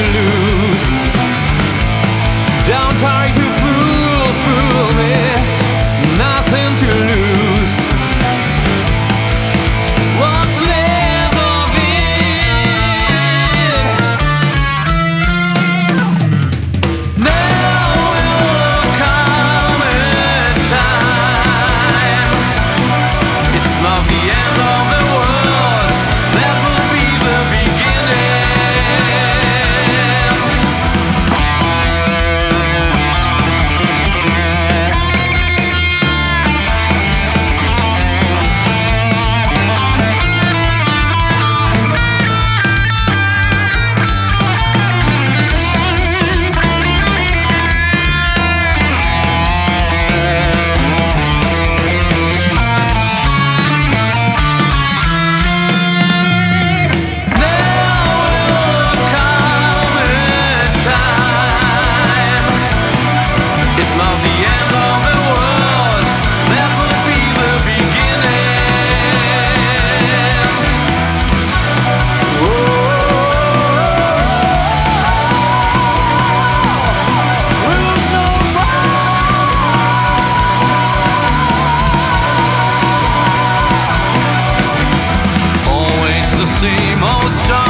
lose. Don't try to fool me. Nothing to lose. What's left of it? Now will come a time. It's not the end of the world. That will be the beginning. It's not the end of the world. That will be the beginning. Always the same old story.